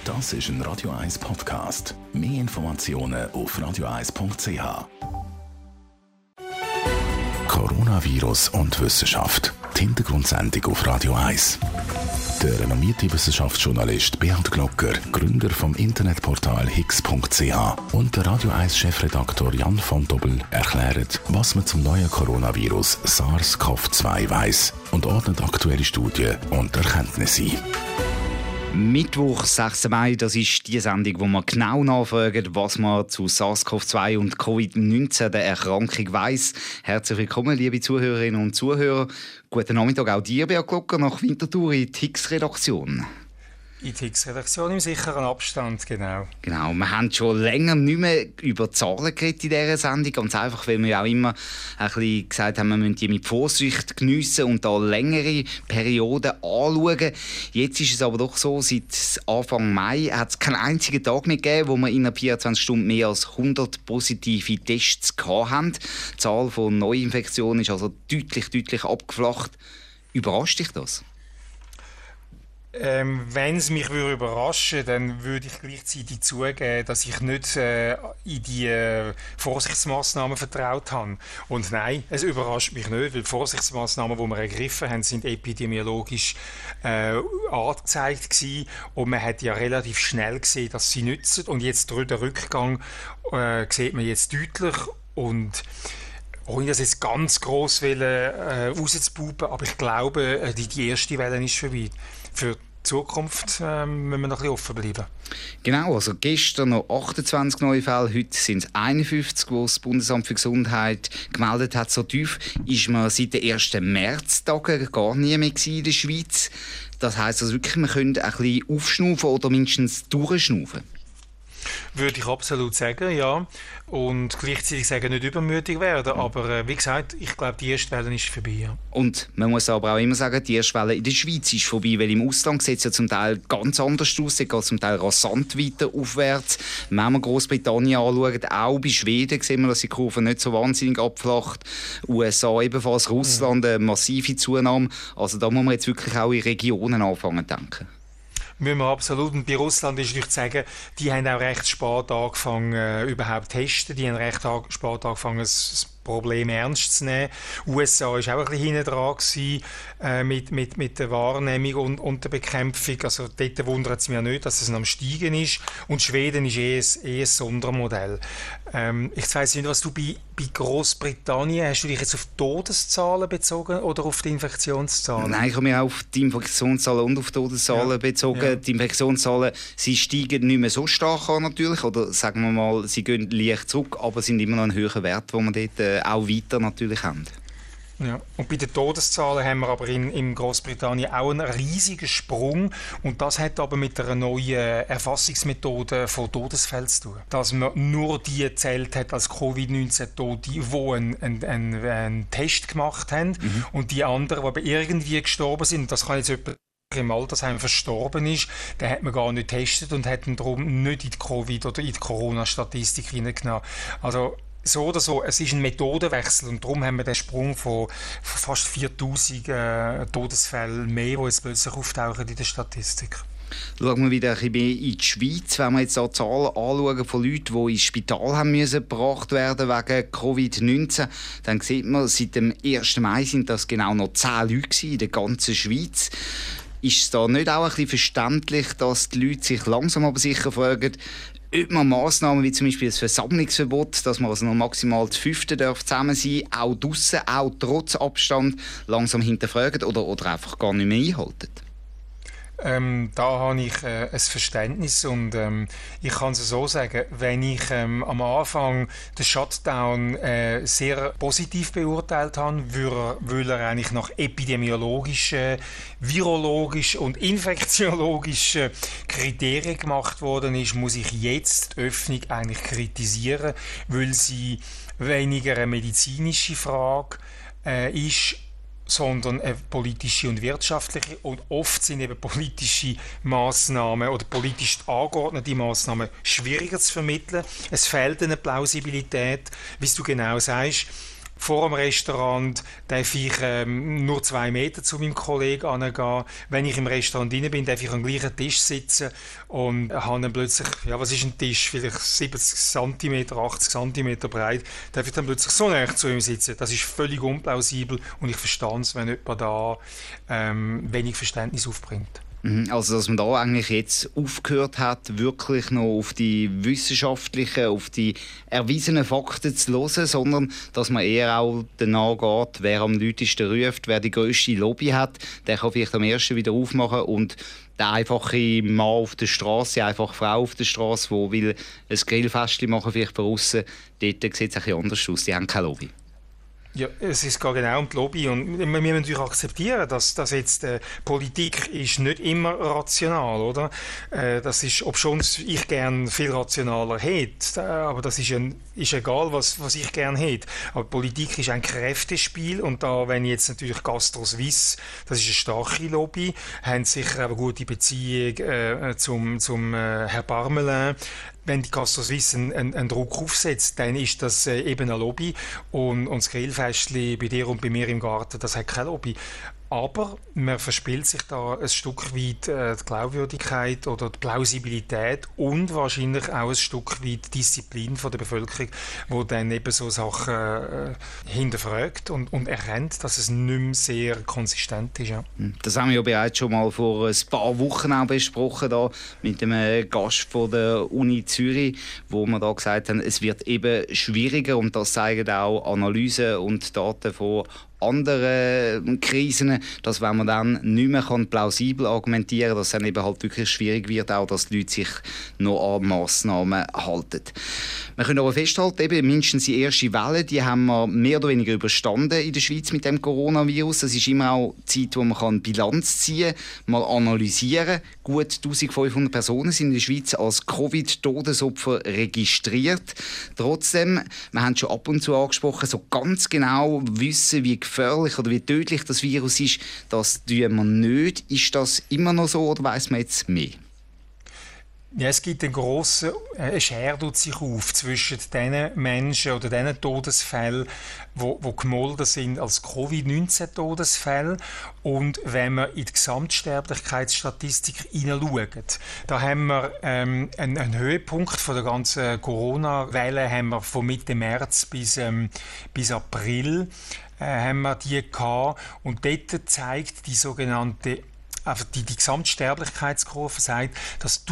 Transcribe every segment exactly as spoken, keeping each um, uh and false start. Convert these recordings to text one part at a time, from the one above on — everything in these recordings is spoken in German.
Das ist ein Radio eins Podcast. Mehr Informationen auf radio eins punkt c h. Coronavirus und Wissenschaft. Die Hintergrundsendung auf Radio eins. Der renommierte Wissenschaftsjournalist Beat Glocker, Gründer vom Internetportal higgs punkt c h, und der Radio eins Chefredaktor Jan von Dobbel erklären, was man zum neuen Coronavirus SARS-C o V zwei weiss und ordnet aktuelle Studien und Erkenntnisse ein. Mittwoch, sechsten Mai, das ist die Sendung, wo wir genau nachfragen, was man zu SARS-C o V zwei und Covid neunzehn, der Erkrankung weiss. Herzlich willkommen, liebe Zuhörerinnen und Zuhörer. Guten Nachmittag auch dir, Beat Glocker, nach Winterthur in die Higgs-Redaktion. In die Higgs-Redaktion im sicheren Abstand, genau. Genau, wir haben schon länger nicht mehr über Zahlen geredet in dieser Sendung, ganz einfach, weil wir auch immer ein bisschen gesagt haben, wir müssen die mit Vorsicht geniessen und da längere Perioden anschauen. Jetzt ist es aber doch so, seit Anfang Mai hat es keinen einzigen Tag mehr gegeben, wo wir innerhalb vierundzwanzig Stunden mehr als hundert positive Tests hatten. Die Zahl von Neuinfektionen ist also deutlich, deutlich abgeflacht. Überrascht dich das? Ähm, Wenn es mich würde überraschen, dann würde ich gleichzeitig zugeben, dass ich nicht äh, in die äh, Vorsichtsmaßnahmen vertraut habe. Und nein, es überrascht mich nicht, weil die Vorsichtsmaßnahmen, die wir ergriffen haben, sind epidemiologisch äh, angezeigt gewesen. Und man hat ja relativ schnell gesehen, dass sie nützen. Und jetzt durch den Rückgang äh, sieht man jetzt deutlich. Und ohne das jetzt ganz gross wollen, äh, rauszupupen, aber ich glaube, äh, die, die erste Welle ist vorbei. Für die Zukunft äh, müssen wir noch ein bisschen offen bleiben. Genau, also gestern noch achtundzwanzig neue Fälle, heute sind es einundfünfzig, die das Bundesamt für Gesundheit gemeldet hat. So tief ist man seit den ersten Märztagen gar nie mehr in der Schweiz. Das heisst also wirklich, wir können ein bisschen aufschnaufen oder mindestens durchschnaufen. Würde ich absolut sagen, ja. Und gleichzeitig sagen, nicht übermütig werden. Aber äh, wie gesagt, ich glaube, die erste Welle ist vorbei. Ja. Und man muss aber auch immer sagen, die erste Welle in der Schweiz ist vorbei, weil im Ausland sieht es ja zum Teil ganz anders aus. Es geht zum Teil rasant weiter aufwärts. Wenn wir Großbritannien anschauen, auch bei Schweden sehen wir, dass die Kurve nicht so wahnsinnig abflacht. U S A ebenfalls, Russland eine massive Zunahme. Also da muss man jetzt wirklich auch in Regionen anfangen zu denken. Müssen wir absolut. Und bei Russland ist natürlich zu sagen, die haben auch recht spät angefangen, äh, überhaupt zu testen. Die haben recht spät angefangen, das Problem ernst zu nehmen. U S A war auch ein bisschen hinten dran gewesen, äh, mit, mit, mit der Wahrnehmung und, und der Bekämpfung. Also dort wundert es mich nicht, dass es am Steigen ist. Und Schweden ist eh ein, eh ein Sondermodell. Ähm, ich weiss nicht, was du bei, bei Großbritannien, hast du dich jetzt auf die Todeszahlen bezogen oder auf die Infektionszahlen? Nein, ich habe mich auch auf die Infektionszahlen und auf die Todeszahlen ja. bezogen. Ja. Die Infektionszahlen, sie steigen nicht mehr so stark an natürlich, oder sagen wir mal, sie gehen leicht zurück, aber sind immer noch ein höherer Wert, den wir dort äh, auch weiter natürlich haben. Ja. Und bei den Todeszahlen haben wir aber in, in Großbritannien auch einen riesigen Sprung. Und das hat aber mit einer neuen Erfassungsmethode von Todesfällen zu tun. Dass man nur die gezählt hat als Covid neunzehn-Tote, die einen, einen, einen, einen Test gemacht haben. Mhm. Und die anderen, die aber irgendwie gestorben sind, das kann jetzt jemand im Altersheim verstorben ist, den hat man gar nicht getestet und hat ihn darum nicht in die Covid- oder in die Corona-Statistik hineingenommen. Also so oder so, es ist ein Methodenwechsel und darum haben wir den Sprung von, von fast viertausend äh, Todesfällen mehr, die jetzt plötzlich auftauchen in der Statistik. Schauen wir wieder ein bisschen mehr in die Schweiz. Wenn wir jetzt da Zahlen anschauen von Leuten, die ins Spital haben müssen, gebracht werden wegen Covid neunzehn, dann sieht man, seit dem ersten Mai sind das genau noch zehn Leute in der ganzen Schweiz. Ist es da nicht auch ein bisschen verständlich, dass die Leute sich langsam aber sicher fragen, ob man Massnahmen wie zum Beispiel das Versammlungsverbot, dass man also noch maximal zu fünften darf zusammen sein, auch draussen, auch trotz Abstand, langsam hinterfragen oder, oder einfach gar nicht mehr einhalten? Ähm, da habe ich äh, ein Verständnis und ähm, ich kann es so sagen, wenn ich ähm, am Anfang den Shutdown äh, sehr positiv beurteilt habe, weil, weil er eigentlich nach epidemiologischen, virologischen und infektiologischen Kriterien gemacht worden ist, muss ich jetzt die Öffnung eigentlich kritisieren, weil sie weniger eine medizinische Frage äh, ist, sondern eine politische und wirtschaftliche. Und oft sind eben politische Massnahmen oder politisch angeordnete Massnahmen schwieriger zu vermitteln. Es fehlt eine Plausibilität, wie du genau sagst. vor dem Restaurant darf ich ähm, nur zwei Meter zu meinem Kollegen angehen. Wenn ich im Restaurant drin bin, darf ich am gleichen Tisch sitzen und habe dann plötzlich, ja, was ist ein Tisch? Vielleicht siebzig Zentimeter, achtzig Zentimeter breit. Darf ich dann plötzlich so nah zu ihm sitzen? Das ist völlig unplausibel und ich verstehe es, wenn jemand da ähm, wenig Verständnis aufbringt. Also, dass man da eigentlich jetzt aufgehört hat, wirklich noch auf die wissenschaftlichen, auf die erwiesenen Fakten zu hören, sondern dass man eher auch danach geht, wer am lautesten ruft, wer die grösste Lobby hat, der kann vielleicht am ersten wieder aufmachen und der einfache Mann auf der Straße, die einfache Frau auf der Straße, die will ein Grillfestchen machen, vielleicht von aussen, dort sieht es ein bisschen anders aus, die haben keine Lobby. Ja, es ist genau um die Lobby und wir müssen natürlich akzeptieren, dass, dass jetzt äh, Politik ist nicht immer rational, oder? Äh, das ist, ob schon ich gern viel rationaler hätte, äh, aber das ist, ein, ist egal, was, was ich gern hätte. Aber Politik ist ein Kräftespiel und da, wenn jetzt natürlich Gastro Suisse, das ist eine starke Lobby, haben sicher eine gute Beziehung äh, zum, zum äh, Herr Parmelin. Wenn die Gastro Suisse einen, einen, einen Druck aufsetzt, dann ist das äh, eben eine Lobby und, und das Grillfestchen bei dir und bei mir im Garten, das hat keine Lobby. Aber man verspielt sich da ein Stück weit äh, die Glaubwürdigkeit oder die Plausibilität und wahrscheinlich auch ein Stück weit die Disziplin von der Bevölkerung, die dann eben so Sachen äh, hinterfragt und, und erkennt, dass es nicht mehr sehr konsistent ist. Ja. Das haben wir ja bereits schon mal vor ein paar Wochen auch besprochen da, mit einem Gast von der Uni Zürich, wo wir da gesagt haben, es wird eben schwieriger und das zeigen auch Analysen und Daten von anderen Krisen, dass wenn man dann nicht mehr plausibel argumentieren kann, dass es dann eben halt wirklich schwierig wird, auch dass die Leute sich noch an Massnahmen halten. Wir können aber festhalten, eben, mindestens die erste Welle, die haben wir mehr oder weniger überstanden in der Schweiz mit dem Coronavirus. Das ist immer auch die Zeit, wo man Bilanz ziehen kann, mal analysieren. Gut eintausendfünfhundert Personen sind in der Schweiz als Covid-Todesopfer registriert. Trotzdem, wir haben schon ab und zu angesprochen, so ganz genau wissen, wie gefährlich oder wie tödlich das Virus ist, das tun wir nicht. Ist das immer noch so oder weiss man jetzt mehr? Ja, es gibt einen grossen äh, Schere tut sich auf zwischen den Menschen oder den Todesfällen, die gemolden sind als Covid neunzehn Todesfälle und wenn wir in die Gesamtsterblichkeitsstatistik hineinschauen. Da haben wir ähm, einen, einen Höhepunkt von der ganzen Corona-Welle haben wir von Mitte März bis, ähm, bis April äh, haben wir die gehabt und dort zeigt die sogenannte Also die, die Gesamtsterblichkeitskurve sagt, dass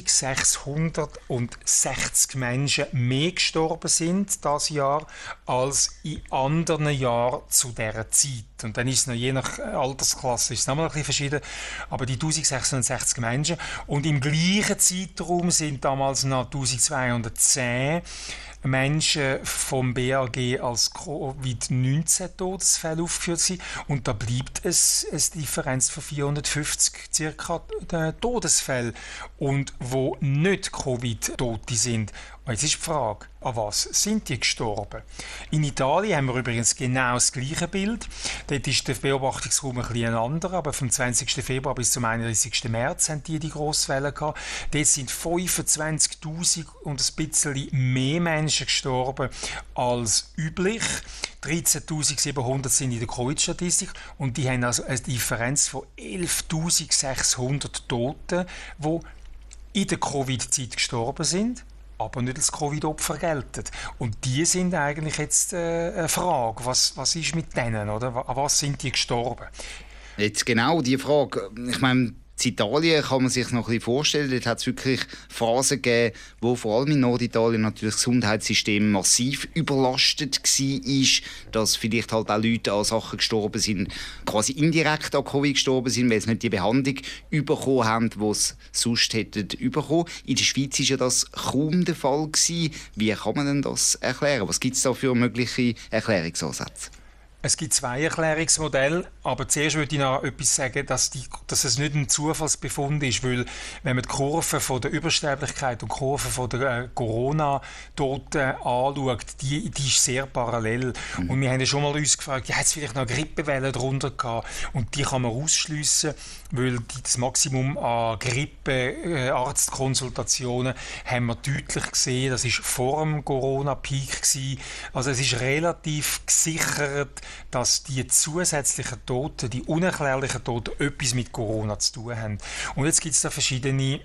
eintausendsechshundertsechzig Menschen mehr gestorben sind dieses Jahr als in anderen Jahren zu dieser Zeit. Und dann ist es noch, je nach Altersklasse ist es noch mal ein bisschen verschieden, aber die eintausendsechshundertsechzig Menschen. Und im gleichen Zeitraum sind damals noch eintausendzweihundertzehn Menschen vom B A G als Covid neunzehn Todesfälle aufgeführt sind. Und da bleibt es eine Differenz von vierhundertfünfzig circa Todesfälle. Und wo nicht Covid-Tote sind. Und jetzt ist die Frage, an was sind die gestorben? In Italien haben wir übrigens genau das gleiche Bild. Dort ist der Beobachtungsraum ein bisschen anderer, aber vom zwanzigsten Februar bis zum einunddreißigsten März haben die die Grosswelle gehabt. Dort sind fünfundzwanzigtausend und ein bisschen mehr Menschen gestorben als üblich. dreizehntausendsiebenhundert sind in der Covid-Statistik und die haben also eine Differenz von elftausendsechshundert Toten, die in der Covid-Zeit gestorben sind, aber nicht als Covid-Opfer gelten. Und die sind eigentlich jetzt äh, eine Frage, was, was ist mit denen, oder? An was sind die gestorben? Jetzt genau die Frage. Ich meine, in Italien kann man sich noch ein bisschen vorstellen, dort hat es wirklich Phasen gegeben, wo vor allem in Norditalien natürlich das Gesundheitssystem massiv überlastet war, dass vielleicht halt auch Leute an Sachen gestorben sind, quasi indirekt an Covid gestorben sind, weil sie nicht die Behandlung bekommen haben, die sie sonst hätten bekommen. In der Schweiz war ja das kaum der Fall gewesen. Wie kann man denn das erklären? Was gibt es da für mögliche Erklärungsansätze? Es gibt zwei Erklärungsmodelle, aber zuerst würde ich noch etwas sagen, dass, die, dass es nicht ein Zufallsbefund ist, weil wenn man die Kurve von der Übersterblichkeit und die Kurve von der äh, Corona-Toten anschaut, die, die ist sehr parallel. Mhm. Und wir haben ja schon mal uns gefragt, ja, hat es vielleicht noch eine Grippewelle drunter gehabt? Und die kann man ausschliessen, weil die, das Maximum an Grippe-Arztkonsultationen äh, haben wir deutlich gesehen, das war vor dem Corona-Peak gewesen. Also es ist relativ gesichert, dass die zusätzlichen Toten, die unerklärlichen Toten, etwas mit Corona zu tun haben. Und jetzt gibt es da verschiedene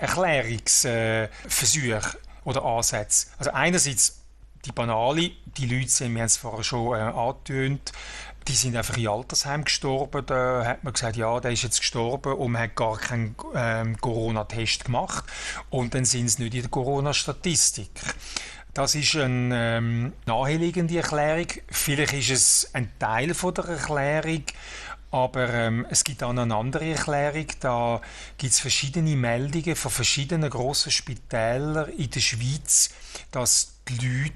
Erklärungsversuche oder Ansätze. Also einerseits die banale, die Leute sind, wir haben es vorher schon äh, angetönt, die sind einfach in Altersheim gestorben. Da hat man gesagt, ja, der ist jetzt gestorben und man hat gar keinen ähm, Corona-Test gemacht. Und dann sind sie nicht in der Corona-Statistik. Das ist eine ähm, naheliegende Erklärung. Vielleicht ist es ein Teil von der Erklärung, aber ähm, es gibt auch noch eine andere Erklärung. Da gibt es verschiedene Meldungen von verschiedenen grossen Spitälern in der Schweiz, dass die Leute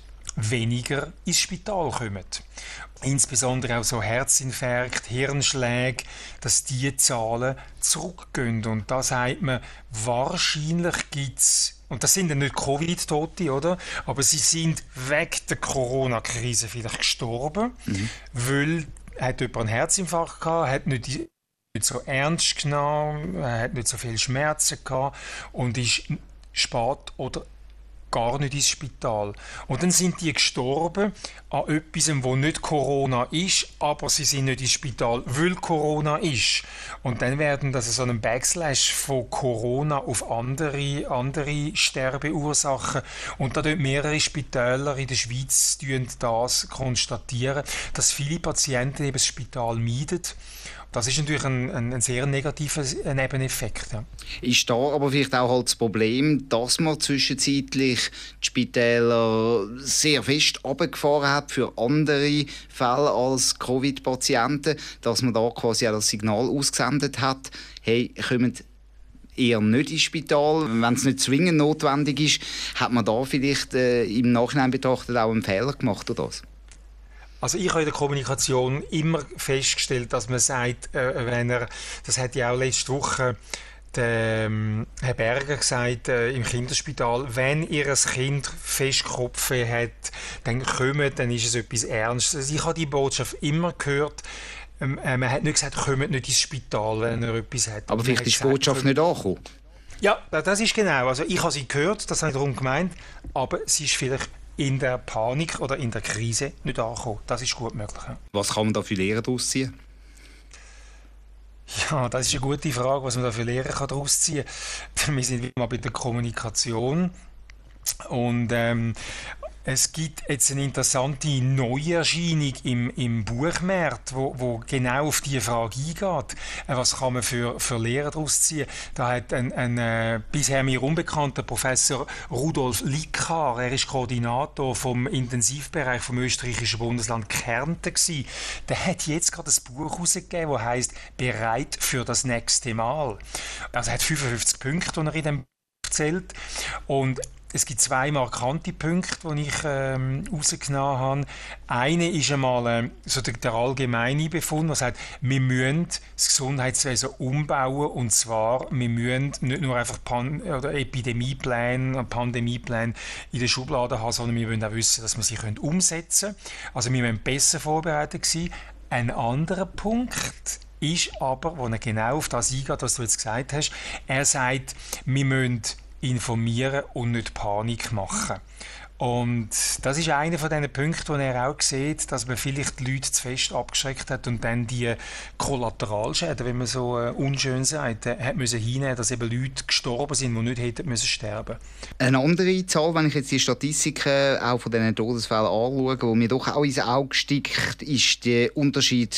weniger ins Spital kommen. Insbesondere auch so Herzinfarkt, Hirnschläge, dass diese Zahlen zurückgehen. Und da sagt man, wahrscheinlich gibt es, und das sind ja nicht Covid-Tote, oder? Aber sie sind wegen der Corona-Krise vielleicht gestorben, mhm. weil hat jemand einen Herzinfarkt gehabt, hat nicht, nicht so ernst genommen, hat nicht so viele Schmerzen gehabt und ist spät oder gar nicht ins Spital. Und dann sind die gestorben an etwas, wo nicht Corona ist, aber sie sind nicht ins Spital, weil Corona ist. Und dann werden das so einen Backslash von Corona auf andere, andere Sterbeursachen. Und da dort mehrere Spitäler in der Schweiz das konstatieren, dass viele Patienten eben das Spital meiden. Das ist natürlich ein, ein, ein sehr negativer Nebeneffekt. Ja. Ist da aber vielleicht auch halt das Problem, dass man zwischenzeitlich die Spitäler sehr fest runtergefahren hat für andere Fälle als Covid-Patienten, dass man da quasi auch das Signal ausgesendet hat, hey, kommt eher nicht ins Spital. Wenn es nicht zwingend notwendig ist, hat man da vielleicht äh, im Nachhinein betrachtet auch einen Fehler gemacht oder was? Also ich habe in der Kommunikation immer festgestellt, dass man sagt, äh, wenn er, das hat ja auch letzte Woche der ähm, Herr Berger gesagt äh, im Kinderspital, wenn ihr ein Kind Festkopfe hat, dann kommt, dann ist es etwas Ernstes. Also ich habe die Botschaft immer gehört. Ähm, äh, man hat nicht gesagt, kommt nicht ins Spital, wenn er etwas hat. Aber vielleicht ist die Botschaft kommt, nicht angekommen. Ja, das ist genau. Also ich habe sie gehört, das habe ich darum gemeint, aber sie ist vielleicht in der Panik oder in der Krise nicht ankommen. Das ist gut möglich. Was kann man da für Lehren daraus ziehen? Ja, das ist eine gute Frage, was man da für Lehren daraus ziehen kann. Wir sind wie immer bei der Kommunikation. Und ähm, es gibt jetzt eine interessante Neuerscheinung im, im Buchmarkt, wo, wo genau auf diese Frage eingeht. Was kann man für, für Lehren daraus ziehen? Da hat ein, ein äh, bisher mir unbekannter Professor Rudolf Lickar, er ist Koordinator vom Intensivbereich vom österreichischen Bundesland Kärnten gewesen. Der hat jetzt gerade ein Buch herausgegeben, das heisst «Bereit für das nächste Mal». Also er hat fünfundfünfzig Punkte, die er in dem Buch erzählt. Und es gibt zwei markante Punkte, die ich ähm, rausgenommen habe. Eine ist einmal äh, so der, der allgemeine Befund, der sagt, wir müssen das Gesundheitswesen umbauen, und zwar, wir müssen nicht nur einfach Pan- oder Epidemiepläne, Pandemiepläne in der Schublade haben, sondern wir müssen auch wissen, dass wir sie können umsetzen können. Also wir müssen besser vorbereitet sein. Ein anderer Punkt ist aber, wo er genau auf das eingeht, was du jetzt gesagt hast, er sagt, wir müssen informieren und nicht Panik machen. Und das ist einer von diesen Punkten, wo er auch sieht, dass man vielleicht die Leute zu fest abgeschreckt hat und dann die Kollateralschäden, wenn man so äh, unschön sagt, äh, hat müssen hinnehmen, dass eben Leute gestorben sind, die nicht hätten müssen sterben. Eine andere Zahl, wenn ich jetzt die Statistiken auch von diesen Todesfällen anschaue, die mir doch auch ins Auge sticht, ist der Unterschied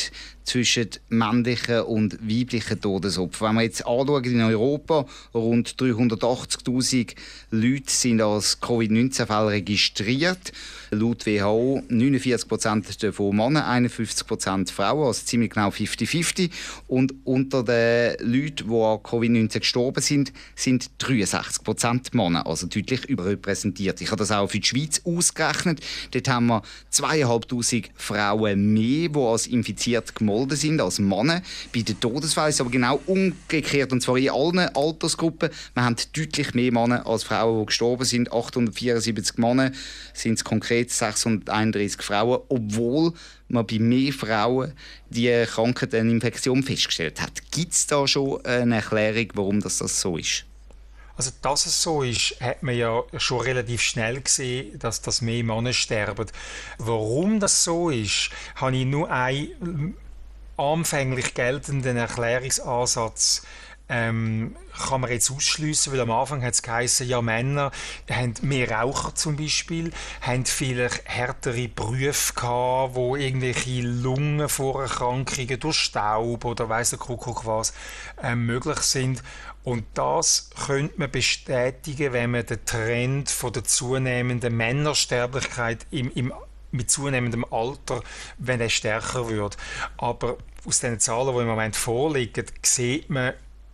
zwischen männlichen und weiblichen Todesopfern. Wenn wir jetzt anschauen, in Europa rund dreihundertachtzigtausend Leute sind als Covid neunzehn Fälle registriert. Laut W H O neunundvierzig Prozent davon Männer, einundfünfzig Prozent Frauen, also ziemlich genau fifty fifty. Und unter den Leuten, die an Covid neunzehn gestorben sind, sind dreiundsechzig Prozent Männer, also deutlich überrepräsentiert. Ich habe das auch für die Schweiz ausgerechnet. Dort haben wir zweitausendfünfhundert Frauen mehr, die als infiziert gemolden sind, als Männer. Bei den Todesfällen ist es aber genau umgekehrt, und zwar in allen Altersgruppen. Wir haben deutlich mehr Männer als Frauen, die gestorben sind. achthundertvierundsiebzig Männer sind es konkret, sechshunderteinunddreißig Frauen, obwohl man bei mehr Frauen die Krankheit, eine Infektion festgestellt hat. Gibt es da schon eine Erklärung, warum das, das so ist? Also, dass es so ist, hat man ja schon relativ schnell gesehen, dass das mehr Männer sterben. Warum das so ist, habe ich nur einen anfänglich geltenden Erklärungsansatz. Ähm, kann man jetzt ausschliessen, weil am Anfang hat es geheißen, ja, Männer haben mehr Raucher zum Beispiel, haben vielleicht härtere Berufe gehabt, wo irgendwelche Lungenvorerkrankungen durch Staub oder weiss der Kuckuck was äh, möglich sind. Und das könnte man bestätigen, wenn man den Trend von der zunehmenden Männersterblichkeit im, im mit zunehmendem Alter, wenn er stärker wird. Aber aus den Zahlen, die im Moment vorliegen, sieht man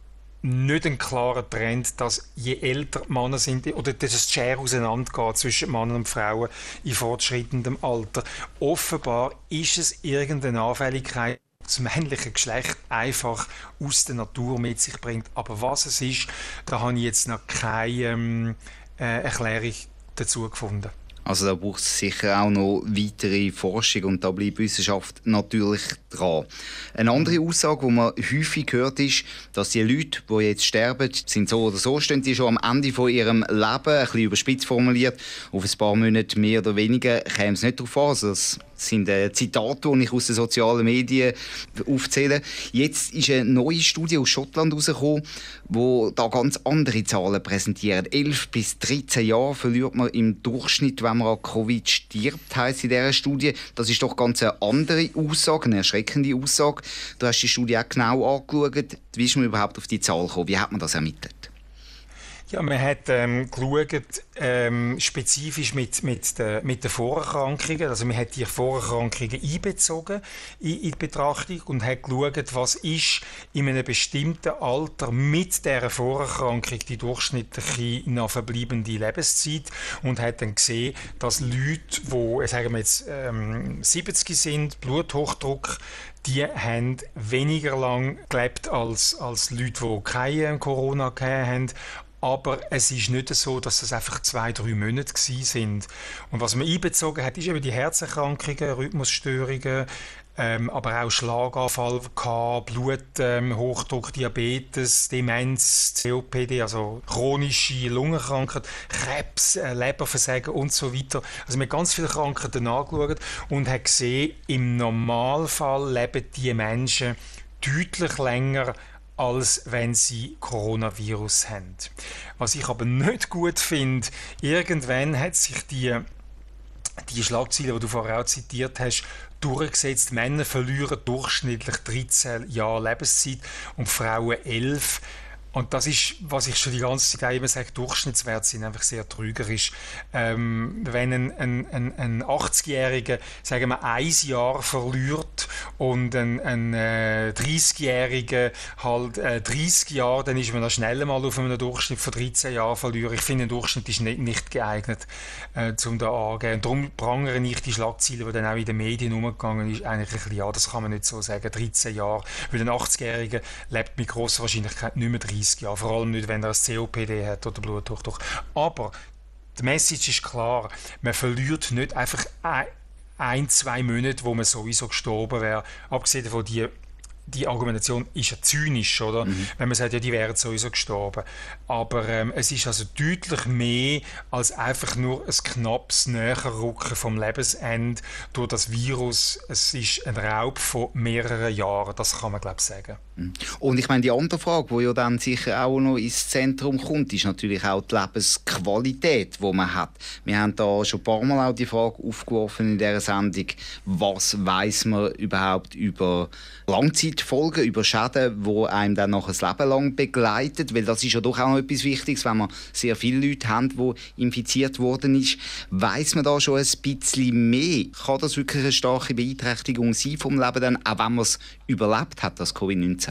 nicht einen klaren Trend, dass je älter die Männer sind, oder dass es die Schere auseinandergeht zwischen Männern und Frauen in fortschreitendem Alter. Offenbar ist es irgendeine Anfälligkeit, das männliche Geschlecht einfach aus der Natur mit sich bringt. Aber was es ist, da habe ich jetzt noch keine ähm, äh, Erklärung dazu gefunden. Also da braucht es sicher auch noch weitere Forschung, und da bleibt die Wissenschaft natürlich dran. Eine andere Aussage, die man häufig hört, ist, dass die Leute, die jetzt sterben, sind so oder so, stehen die schon am Ende von ihrem Leben, ein bisschen überspitzt formuliert, auf ein paar Monate mehr oder weniger, käme es nicht darauf an. Also das sind äh, Zitate, die ich aus den sozialen Medien aufzähle. Jetzt ist eine neue Studie aus Schottland herausgekommen, die da ganz andere Zahlen präsentiert. elf bis dreizehn Jahre verliert man im Durchschnitt, wenn man an Covid stirbt, heisst in dieser Studie. Das ist doch ganz eine andere Aussage, eine erschreckende Aussage. Du hast die Studie auch genau angeschaut. Wie ist man überhaupt auf die Zahl gekommen? Wie hat man das ermittelt? Ja, man hat ähm, geschaut, ähm, spezifisch mit, mit, de, mit den Vorerkrankungen. Also man hat die Vorerkrankungen einbezogen in, in die Betrachtung und hat geschaut, was ist in einem bestimmten Alter mit dieser Vorerkrankung die durchschnittliche noch verbleibende Lebenszeit, und hat dann gesehen, dass Leute, die, sagen wir jetzt, ähm, siebzig sind, Bluthochdruck, die haben weniger lang gelebt als, als Leute, die keine Corona gehabt haben. Aber es ist nicht so, dass es einfach zwei, drei Monate gewesen sind. Und was man einbezogen hat, ist eben die Herzerkrankungen, Rhythmusstörungen, ähm, aber auch Schlaganfall, Bluthochdruck, ähm, Diabetes, Demenz, C O P D, also chronische Lungenkrankheit, Krebs, äh, Leberversagen und so weiter. Also man hat ganz viele Krankheiten angeschaut und hat gesehen, im Normalfall leben die Menschen deutlich länger, als wenn sie Coronavirus haben. Was ich aber nicht gut finde, irgendwann hat sich die, die Schlagzeile, die du vorher auch zitiert hast, durchgesetzt. Männer verlieren durchschnittlich dreizehn Jahre Lebenszeit und Frauen elf. Und das ist, was ich schon die ganze Zeit immer sage, Durchschnittswerte sind einfach sehr trügerisch. Ähm, wenn ein, ein, ein, ein achtzigjähriger, sagen wir, ein Jahr verliert und ein, ein äh, dreißigjähriger halt äh, dreißig Jahre, dann ist man da schnell mal auf einem Durchschnitt von dreizehn Jahren verlieren. Ich finde, ein Durchschnitt ist nicht, nicht geeignet, äh, um da anzugehen. Und darum prangere ich die Schlagzeile, die dann auch in den Medien umgegangen ist, eigentlich ein bisschen, ja, das kann man nicht so sagen, dreizehn Jahre. Weil ein achtzigjähriger lebt mit grosser Wahrscheinlichkeit nicht mehr dreißig Jahre, vor allem nicht, wenn er ein C O P D hat oder Bluthochdruck. Aber die Message ist klar, man verliert nicht einfach ein, ein zwei Monate, wo man sowieso gestorben wäre. Abgesehen davon, die die Argumentation ist ja zynisch, oder? Mhm. Wenn man sagt, ja, die wären sowieso gestorben. Aber ähm, es ist also deutlich mehr als einfach nur ein knappes Näherrücken vom Lebensende durch das Virus. Es ist ein Raub von mehreren Jahren, das kann man, glaube ich, sagen. Und ich meine, die andere Frage, die ja dann sicher auch noch ins Zentrum kommt, ist natürlich auch die Lebensqualität, die man hat. Wir haben da schon ein paar Mal auch die Frage aufgeworfen in dieser Sendung, was weiss man überhaupt über Langzeitfolgen, über Schäden, die einem dann noch ein Leben lang begleitet, weil das ist ja doch auch noch etwas Wichtiges, wenn man sehr viele Leute haben, die infiziert worden ist. Weiss man da schon ein bisschen mehr? Kann das wirklich eine starke Beeinträchtigung sein vom Leben, dann, auch wenn man es überlebt hat, das Covid neunzehn?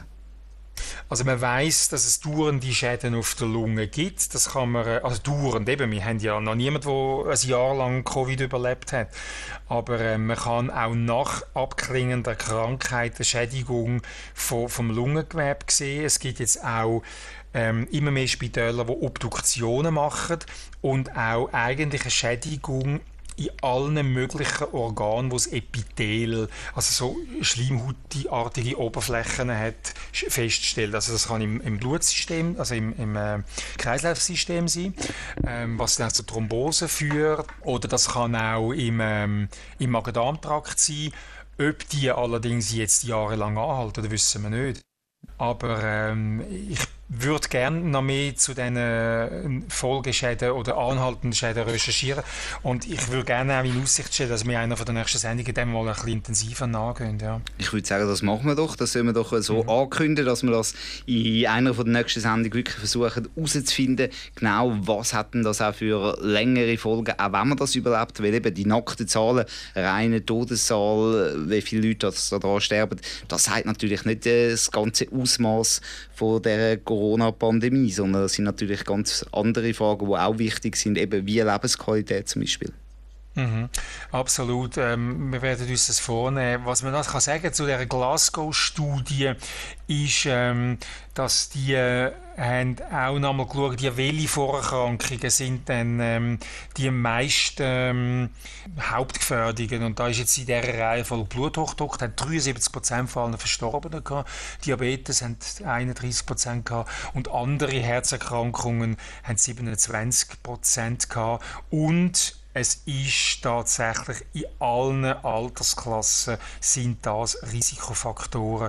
Also man weiss, dass es dauernde Schäden auf der Lunge gibt. Das kann man, also dauernd eben, wir haben ja noch niemanden, der ein Jahr lang Covid überlebt hat. Aber äh, man kann auch nach Abklingen der Krankheit eine Schädigung von, vom Lungengewebe sehen. Es gibt jetzt auch ähm, immer mehr Spitäler, die Obduktionen machen und auch eigentlich eine Schädigung in allen möglichen Organen, wo es Epithel, also so schleimhautartige Oberflächen hat, feststellt. Also das kann im, im Blutsystem, also im, im äh, Kreislaufsystem sein, ähm, was dann zu Thrombosen führt. Oder das kann auch im, ähm, im Magen-Darm-Trakt sein. Ob die allerdings jetzt jahrelang anhalten, wissen wir nicht. Aber ähm, ich würde gerne noch mehr zu diesen Folgeschäden oder anhaltenden Schäden recherchieren. Und ich würde gerne auch in Aussicht stellen, dass wir einer von den nächsten Sendungen dem mal ein bisschen intensiver nachgehen. Ja. Ich würde sagen, das machen wir doch. Das sollen wir doch so mhm. ankündigen, dass wir das in einer von den nächsten Sendungen wirklich versuchen herauszufinden, genau was hat denn das auch für längere Folgen, auch wenn man das überlebt, weil eben die nackten Zahlen, reine Todeszahl, wie viele Leute da daran sterben, das sagt natürlich nicht das ganze Ausmaß von der Corona-Pandemie, sondern das sind natürlich ganz andere Fragen, die auch wichtig sind, eben wie Lebensqualität zum Beispiel. Mhm, absolut. Ähm, wir werden uns das vornehmen. Was man noch kann sagen zu dieser Glasgow-Studie ist, ähm, dass die äh, haben auch noch einmal geschaut, die welche Vorerkrankungen sind dann ähm, die meisten ähm, Hauptgefährdungen. Und da ist jetzt in dieser Reihe von Bluthochdruck, da haben dreiundsiebzig Prozent von allen Verstorbenen gehabt, Diabetes haben einunddreißig Prozent gehabt und andere Herzerkrankungen haben siebenundzwanzig Prozent gehabt. Und es ist tatsächlich in allen Altersklassen sind das Risikofaktoren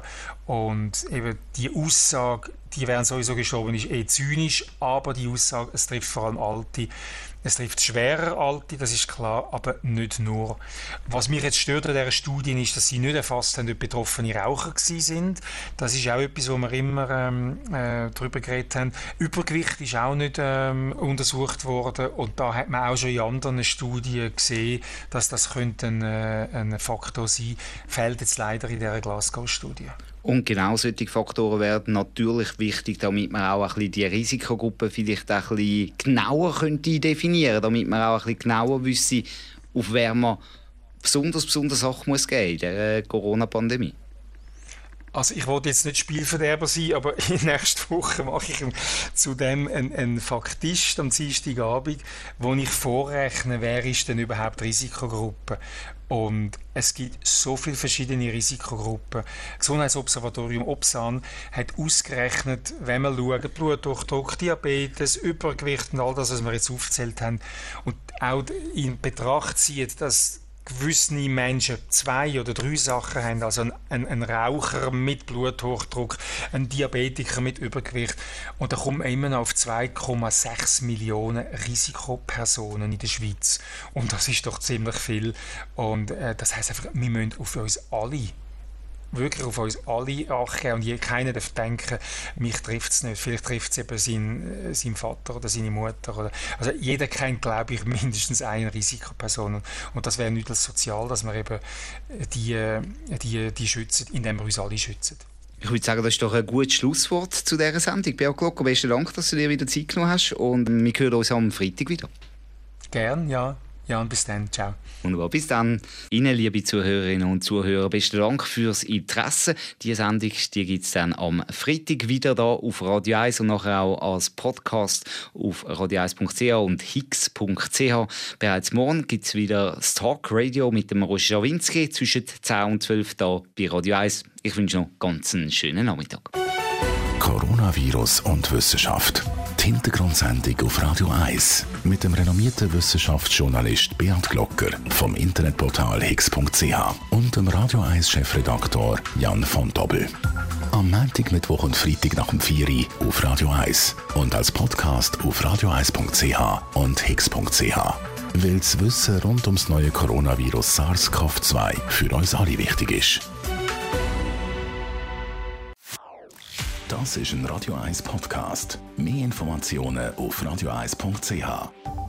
und eben die Aussage, die wären sowieso gestorben, ist eh zynisch, aber die Aussage, es trifft vor allem Alte. Es trifft schwerer Alte, das ist klar, aber nicht nur. Was mich jetzt stört an dieser Studie ist, dass sie nicht erfasst haben, ob betroffene Raucher gewesen sind. Das ist auch etwas, wo wir immer ähm, äh, darüber geredet haben. Übergewicht ist auch nicht ähm, untersucht worden und da hat man auch schon in anderen Studien gesehen, dass das könnte ein, äh, ein Faktor sein. Fehlt jetzt leider in dieser Glasgow-Studie. Und genau solche Faktoren werden natürlich wichtig, damit man auch ein bisschen die Risikogruppen vielleicht ein bisschen genauer könnte definieren, damit man auch ein bisschen genauer wüsste, auf wer man besonders, besonders Acht muss geben in der Corona-Pandemie. Also ich wollte jetzt nicht Spielverderber sein, aber in nächster Woche mache ich zu dem einen, einen Faktist am Dienstagabend, wo ich vorrechne, wer ist denn überhaupt Risikogruppe. Und es gibt so viele verschiedene Risikogruppen. Das Gesundheitsobservatorium Opsan hat ausgerechnet, wenn wir schauen, Bluthochdruck, Diabetes, Übergewicht und all das, was wir jetzt aufgezählt haben, und auch in Betracht zieht, dass gewisse Menschen zwei oder drei Sachen haben, also ein, ein, ein Raucher mit Bluthochdruck, ein Diabetiker mit Übergewicht, und da kommen wir immer noch auf zwei Komma sechs Millionen Risikopersonen in der Schweiz. Und das ist doch ziemlich viel. Und äh, das heisst einfach, wir müssen auf uns alle wirklich auf uns alle achten und keiner darf denken, mich trifft es nicht. Vielleicht trifft es eben seinen, seinen Vater oder seine Mutter. Oder, also jeder kennt, glaube ich, mindestens eine Risikoperson. Und das wäre nicht als sozial, dass wir eben die, die, die schützen, indem wir uns alle schützen. Ich würde sagen, das ist doch ein gutes Schlusswort zu dieser Sendung. Beat Glocker, besten Dank, dass du dir wieder Zeit genommen hast und wir hören uns am Freitag wieder. Gern, ja. Ja, und bis dann. Ciao. Wunderbar. Bis dann. Ihnen, liebe Zuhörerinnen und Zuhörer, besten Dank fürs Interesse. Die Sendung die gibt es dann am Freitag wieder da auf Radio eins und nachher auch als Podcast auf radio eins punkt c h und hix punkt c h. Bereits morgen gibt es wieder das Talk Radio mit dem Roger Schawinski zwischen zehn und zwölf da bei Radio eins. Ich wünsche noch ganz einen schönen Nachmittag. Coronavirus und Wissenschaft. Die Hintergrundsendung auf Radio eins mit dem renommierten Wissenschaftsjournalist Beat Glocker vom Internetportal hix punkt c h und dem Radio eins Chefredaktor Jan von Dobbel. Am Montag, Mittwoch und Freitag nach dem vier Uhr auf Radio eins und als Podcast auf radio eins punkt c h und hix punkt c h. Weil das Wissen rund ums neue Coronavirus SARS-C o V zwei für uns alle wichtig ist. Das ist ein Radio eins Podcast. Mehr Informationen auf radio eins punkt c h.